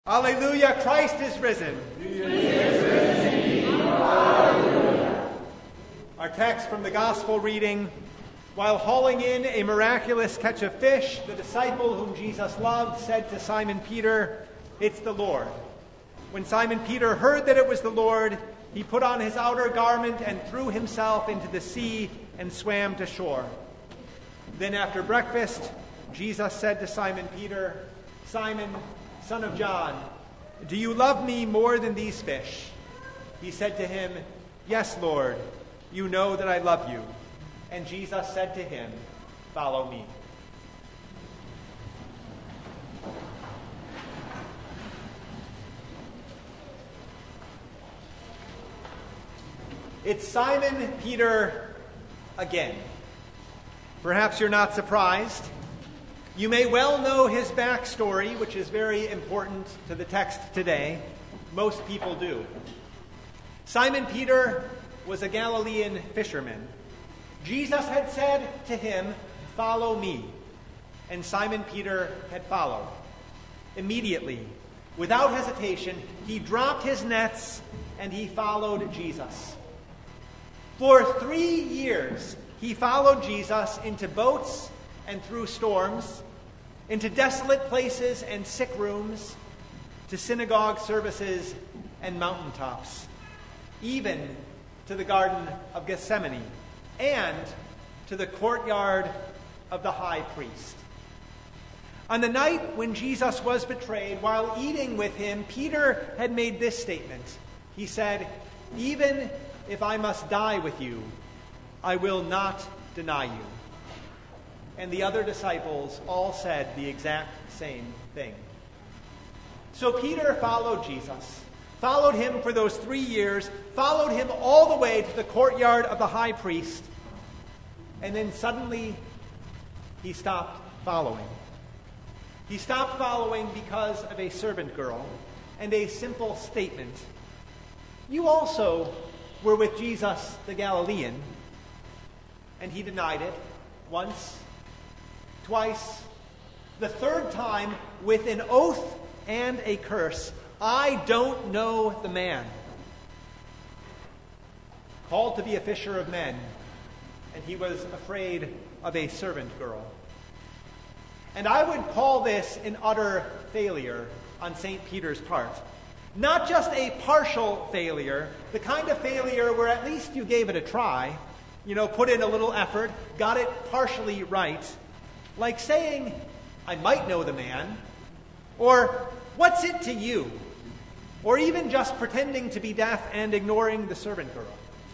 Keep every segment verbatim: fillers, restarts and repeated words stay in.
Alleluia, Christ is risen. He is risen indeed. Alleluia. Our text from the Gospel reading: while hauling in a miraculous catch of fish, the disciple whom Jesus loved said to Simon Peter, "It's the Lord." When Simon Peter heard that it was the Lord, he put on his outer garment and threw himself into the sea and swam to shore. Then after breakfast, Jesus said to Simon Peter, "Simon, son of John, do you love me more than these fish?" He said to him, "Yes, Lord, you know that I love you." And Jesus said to him, "Follow me." It's Simon Peter again. Perhaps you're not surprised. You may well know his backstory, which is very important to the text today. Most people do. Simon Peter was a Galilean fisherman. Jesus had said to him, "Follow me." And Simon Peter had followed. Immediately, without hesitation, he dropped his nets and he followed Jesus. For three years, he followed Jesus into boats and through storms, into desolate places and sick rooms, to synagogue services and mountaintops, even to the Garden of Gethsemane, and to the courtyard of the high priest. On the night when Jesus was betrayed, while eating with him, Peter had made this statement. He said, "Even if I must die with you, I will not deny you." And the other disciples all said the exact same thing. So Peter followed Jesus, followed him for those three years, followed him all the way to the courtyard of the high priest, and then suddenly he stopped following. He stopped following because of a servant girl and a simple statement. "You also were with Jesus the Galilean." And he denied it once, twice, the third time with an oath and a curse. "I don't know the man." Called to be a fisher of men, and he was afraid of a servant girl. And I would call this an utter failure on Saint Peter's part. Not just a partial failure, the kind of failure where at least you gave it a try, you know, put in a little effort, got it partially right, like saying, "I might know the man," or "What's it to you?" or even just pretending to be deaf and ignoring the servant girl.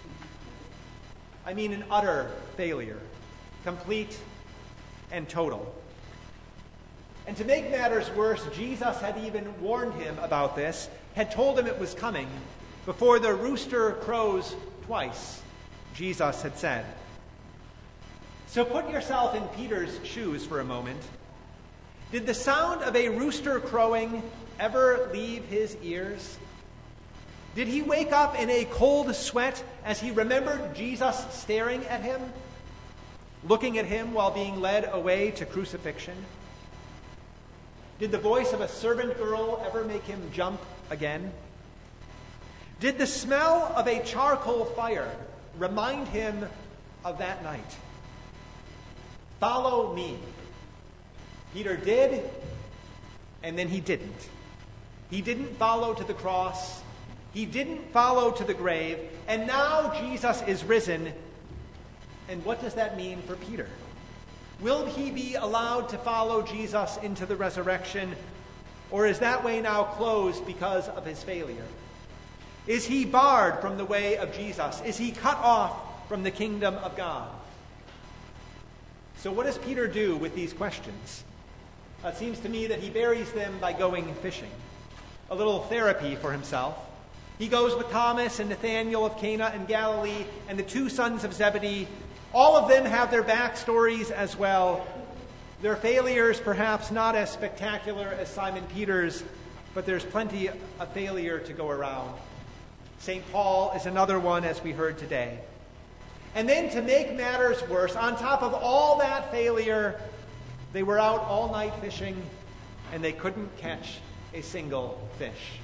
I mean an utter failure, complete and total. And to make matters worse, Jesus had even warned him about this, had told him it was coming. Before the rooster crows twice, Jesus had said. So put yourself in Peter's shoes for a moment. Did the sound of a rooster crowing ever leave his ears? Did he wake up in a cold sweat as he remembered Jesus staring at him, looking at him while being led away to crucifixion? Did the voice of a servant girl ever make him jump again? Did the smell of a charcoal fire remind him of that night? "Follow me." Peter did, and then he didn't. He didn't follow to the cross. He didn't follow to the grave. And now Jesus is risen. And what does that mean for Peter? Will he be allowed to follow Jesus into the resurrection? Or is that way now closed because of his failure? Is he barred from the way of Jesus? Is he cut off from the kingdom of God? So what does Peter do with these questions? It seems to me that he buries them by going fishing. A little therapy for himself. He goes with Thomas and Nathanael of Cana in Galilee and the two sons of Zebedee. All of them have their backstories as well. Their failures perhaps not as spectacular as Simon Peter's, but there's plenty of failure to go around. Saint Paul is another one, as we heard today. And then to make matters worse, on top of all that failure, they were out all night fishing and they couldn't catch a single fish.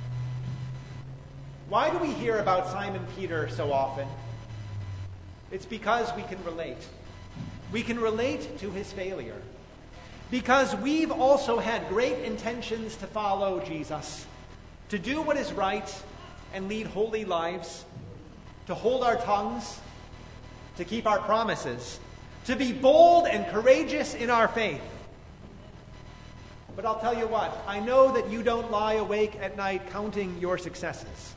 Why do we hear about Simon Peter so often? It's because we can relate. We can relate to his failure. Because we've also had great intentions to follow Jesus, to do what is right and lead holy lives, to hold our tongues, to keep our promises, to be bold and courageous in our faith. But I'll tell you what, I know that you don't lie awake at night counting your successes.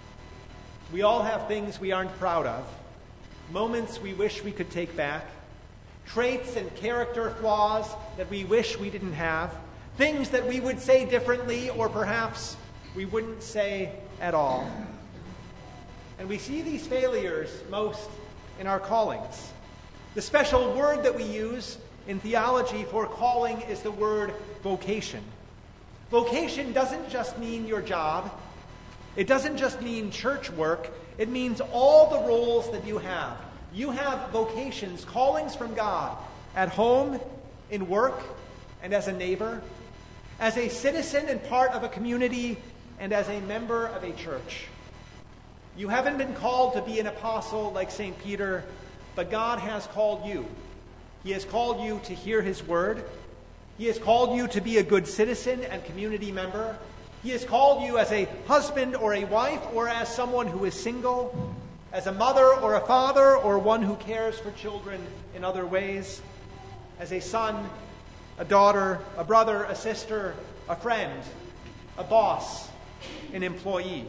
We all have things we aren't proud of, moments we wish we could take back, traits and character flaws that we wish we didn't have, things that we would say differently or perhaps we wouldn't say at all. And we see these failures most in our callings. The special word that we use in theology for calling is the word vocation. Vocation doesn't just mean your job. It doesn't just mean church work. It means all the roles that you have. You have vocations, callings from God, at home, in work, and as a neighbor, as a citizen and part of a community, and as a member of a church. You haven't been called to be an apostle like Saint Peter, but God has called you. He has called you to hear his word. He has called you to be a good citizen and community member. He has called you as a husband or a wife, or as someone who is single, as a mother or a father, or one who cares for children in other ways, as a son, a daughter, a brother, a sister, a friend, a boss, an employee.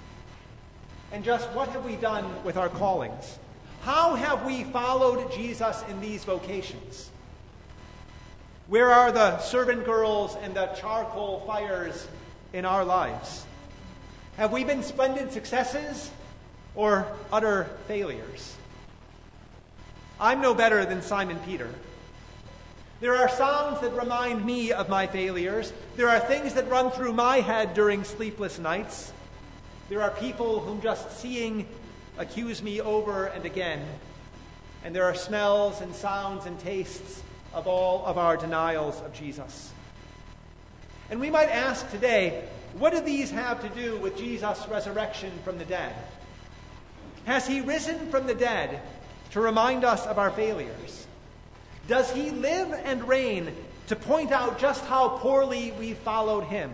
And just what have we done with our callings? How have we followed Jesus in these vocations? Where are the servant girls and the charcoal fires in our lives? Have we been splendid successes or utter failures? I'm no better than Simon Peter. There are sounds that remind me of my failures. There are things that run through my head during sleepless nights. There are people whom just seeing accuse me over and again. And there are smells and sounds and tastes of all of our denials of Jesus. And we might ask today, what do these have to do with Jesus' resurrection from the dead? Has he risen from the dead to remind us of our failures? Does he live and reign to point out just how poorly we followed him?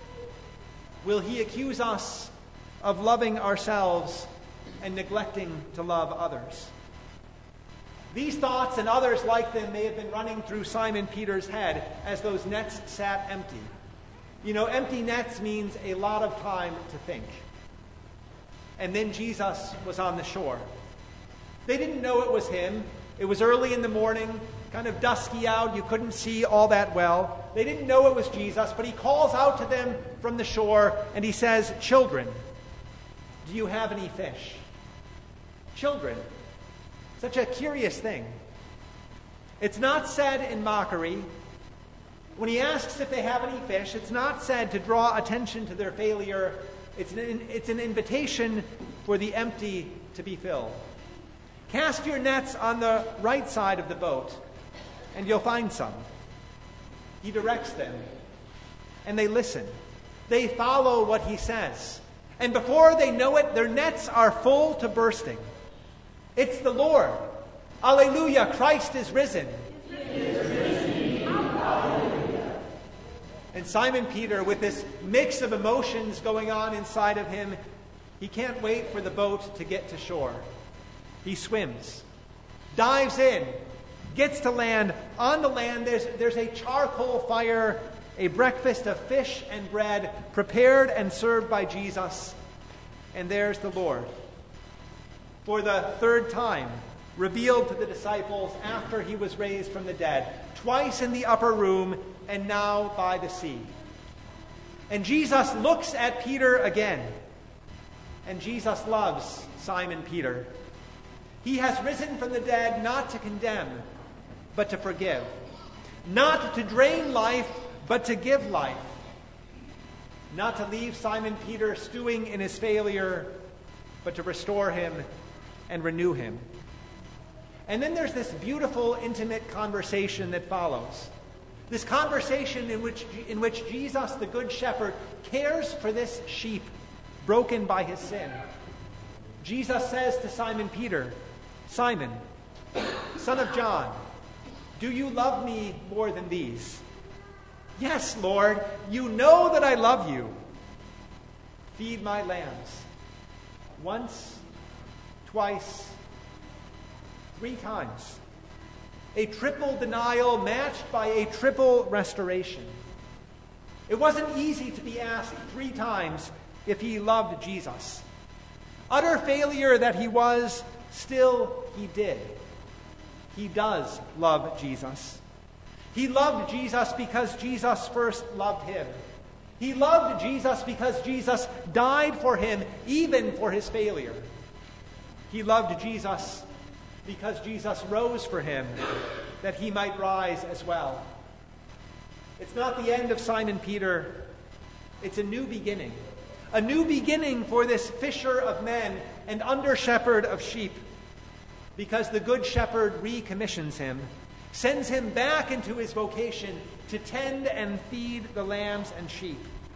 Will he accuse us of loving ourselves and neglecting to love others? These thoughts and others like them may have been running through Simon Peter's head as those nets sat empty. You know, empty nets means a lot of time to think. And then Jesus was on the shore. They didn't know it was him. It was early in the morning, kind of dusky out. You couldn't see all that well. They didn't know it was Jesus, but he calls out to them from the shore and he says, "Children, do you have any fish?" Children. Such a curious thing. It's not said in mockery. When he asks if they have any fish, it's not said to draw attention to their failure. It's an, it's an invitation for the empty to be filled. Cast your nets on the right side of the boat, and you'll find some. He directs them, and they listen. They follow what he says. And before they know it, their nets are full to bursting. It's the Lord. Alleluia, Christ is risen. And Simon Peter, with this mix of emotions going on inside of him, he can't wait for the boat to get to shore. He swims, dives in, gets to land. On the land, there's, there's a charcoal fire, a breakfast of fish and bread prepared and served by Jesus. And there's the Lord, for the third time, revealed to the disciples after he was raised from the dead, twice in the upper room and now by the sea. And Jesus looks at Peter again. And Jesus loves Simon Peter. He has risen from the dead not to condemn, but to forgive. Not to drain life, but to give life. Not to leave Simon Peter stewing in his failure, but to restore him and renew him. And then there's this beautiful, intimate conversation that follows. This conversation in which, in which Jesus, the Good Shepherd, cares for this sheep broken by his sin. Jesus says to Simon Peter, "Simon, son of John, do you love me more than these?" "Yes, Lord, you know that I love you." "Feed my lambs." Once, twice, three times. A triple denial matched by a triple restoration. It wasn't easy to be asked three times if he loved Jesus. Utter failure that he was, still he did. He does love Jesus. He loved Jesus because Jesus first loved him. He loved Jesus because Jesus died for him, even for his failure. He loved Jesus because Jesus rose for him, that he might rise as well. It's not the end of Simon Peter. It's a new beginning. A new beginning for this fisher of men and under-shepherd of sheep, because the Good Shepherd recommissions him, sends him back into his vocation to tend and feed the lambs and sheep.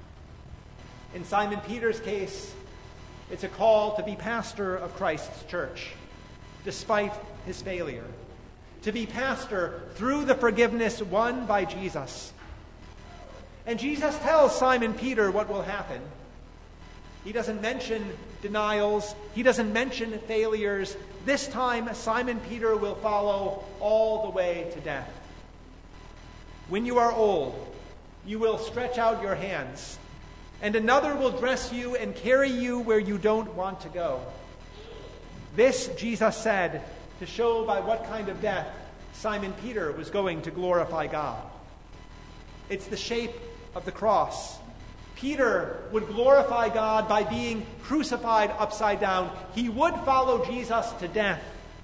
In Simon Peter's case, it's a call to be pastor of Christ's church, despite his failure. To be pastor through the forgiveness won by Jesus. And Jesus tells Simon Peter what will happen. He doesn't mention denials. He doesn't mention failures. This time, Simon Peter will follow all the way to death. When you are old, you will stretch out your hands, and another will dress you and carry you where you don't want to go. This, Jesus said, to show by what kind of death Simon Peter was going to glorify God. It's the shape of the cross. Peter would glorify God by being crucified upside down. He would follow Jesus to death.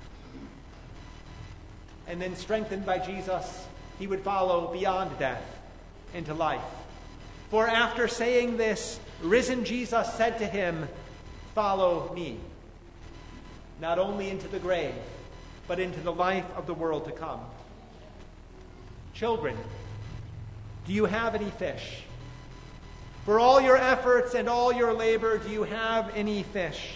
And then, strengthened by Jesus, he would follow beyond death into life. For after saying this, risen Jesus said to him, "Follow me." Not only into the grave, but into the life of the world to come. Children, do you have any fish? For all your efforts and all your labor, do you have any fish?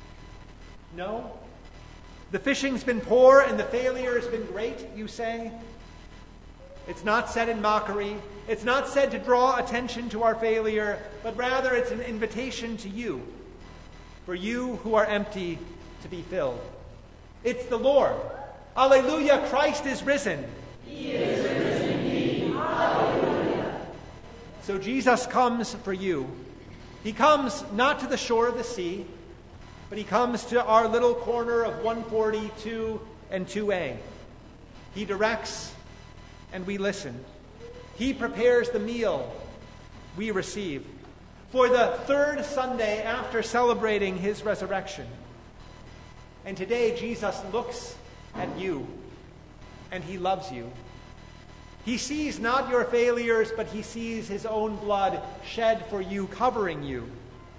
No? The fishing's been poor and the failure has been great, you say? It's not said in mockery. It's not said to draw attention to our failure, but rather it's an invitation to you, for you who are empty to be filled. It's the Lord. Alleluia, Christ is risen. He is risen indeed. Alleluia. So Jesus comes for you. He comes not to the shore of the sea, but he comes to our little corner of one forty-two and two A. He directs and we listen. He prepares the meal we receive for the third Sunday after celebrating his resurrection. And today Jesus looks at you and he loves you. He sees not your failures, but he sees his own blood shed for you, covering you.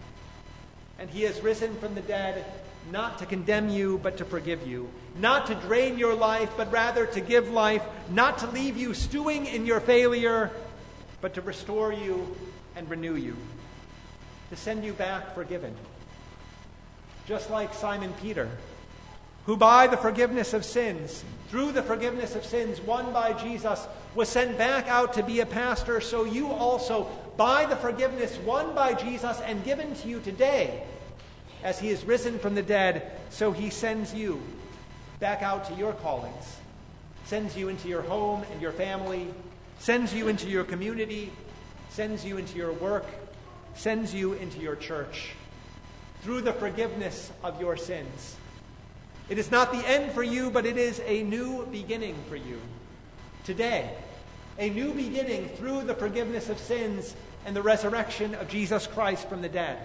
And he has risen from the dead, not to condemn you, but to forgive you. Not to drain your life, but rather to give life. Not to leave you stewing in your failure, but to restore you and renew you. To send you back forgiven. Just like Simon Peter, who by the forgiveness of sins, through the forgiveness of sins won by Jesus, was sent back out to be a pastor, so you also, by the forgiveness won by Jesus and given to you today, as he is risen from the dead, so he sends you back out to your callings, sends you into your home and your family, sends you into your community, sends you into your work, sends you into your church, through the forgiveness of your sins. It is not the end for you, but it is a new beginning for you. Today, a new beginning through the forgiveness of sins and the resurrection of Jesus Christ from the dead.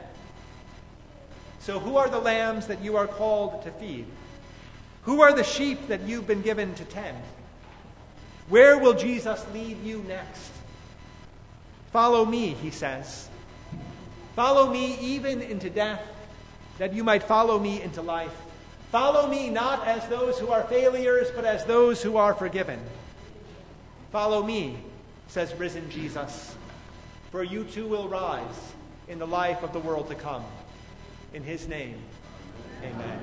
So who are the lambs that you are called to feed? Who are the sheep that you've been given to tend? Where will Jesus lead you next? Follow me, he says. Follow me even into death, that you might follow me into life. Follow me not as those who are failures, but as those who are forgiven. Follow me says risen Jesus, for you too will rise in the life of the world to come. In his name, amen.